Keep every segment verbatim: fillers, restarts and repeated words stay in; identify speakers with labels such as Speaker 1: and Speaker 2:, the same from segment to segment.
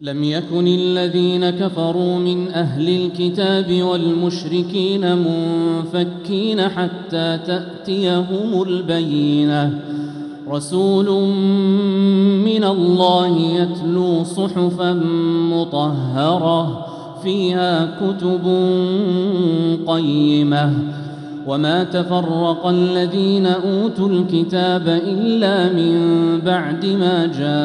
Speaker 1: لم يكن الذين كفروا من أهل الكتاب والمشركين منفكين حتى تأتيهم البينة رسول من الله يتلو صحفا مطهرة فيها كتب قيمة وما تفرق الذين أوتوا الكتاب إلا من بعد ما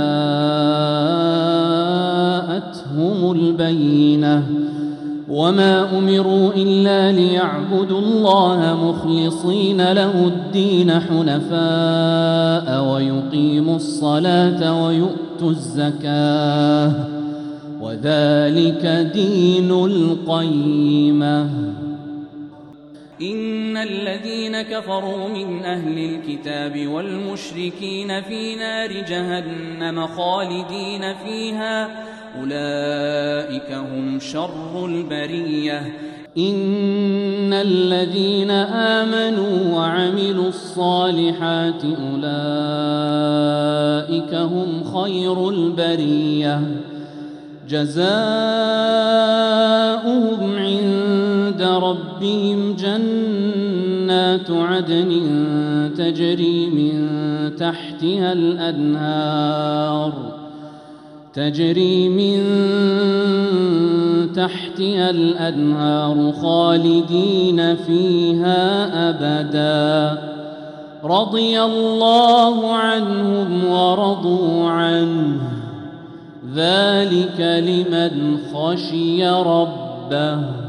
Speaker 1: جاءتهم البينة وما أمروا إلا ليعبدوا الله مخلصين له الدين حنفاء ويقيموا الصلاة ويؤتوا الزكاة وذلك دين القيمة.
Speaker 2: إن الذين كفروا من أهل الكتاب والمشركين في نار جهنم خالدين فيها أولئك هم شر البرية.
Speaker 1: إن الذين آمنوا وعملوا الصالحات أولئك هم خير البرية جزاؤهم عند ربهم جنات عدن تجري من تحتها الأنهار تجري من تحتها الأنهار خالدين فيها أبدا رضي الله عنهم ورضوا عنه ذلك لمن خشي ربه.